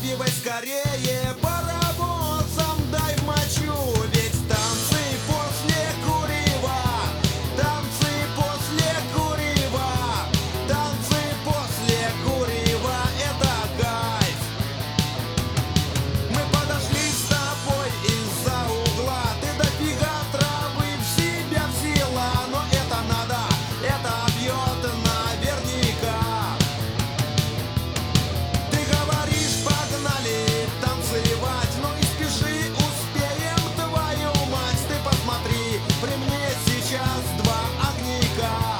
Распивай скорее, паровозом дай в мочу. Ведь танцы после курева, танцы после курева, танцы после курева — это кайф. Мы подошли с тобой из-за угла, ты дофига травы в себя взяла. Но это надо, это бьет наверняка. Ты говоришь, погнали танцевать, ну и спеши, успеем, твою мать. Ты посмотри, при мне сейчас два огонька.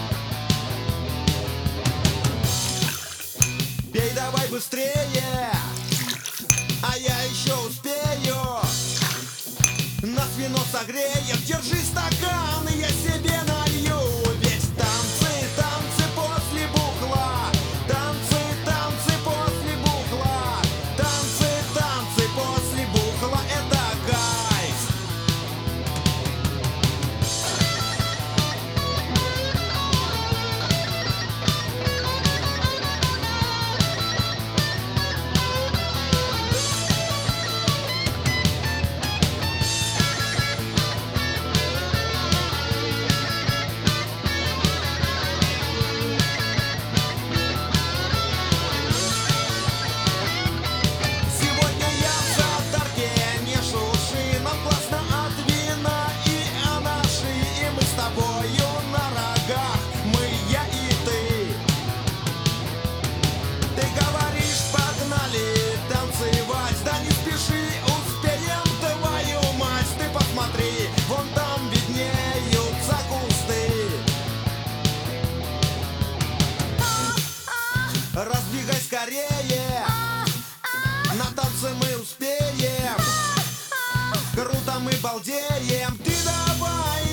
Пей давай быстрее, а я еще успею. Нас вино согреем, держи стакан, и я себе налью. Ведь танцы, танцы после бухла, танцы, танцы после бухла, танцы, танцы после бухла — это кайф. Сегодня я в задарке, не шуши, нам классно от вина и анаши. И мы с тобою на рогах, мы, я и ты. Ты говоришь, погнали танцевать, да не спеши, успеем, твою мать. Ты посмотри, вон там виднеются кусты. Разбегай скорее, на танцы мы успеем. Круто мы балдеем. Ты давай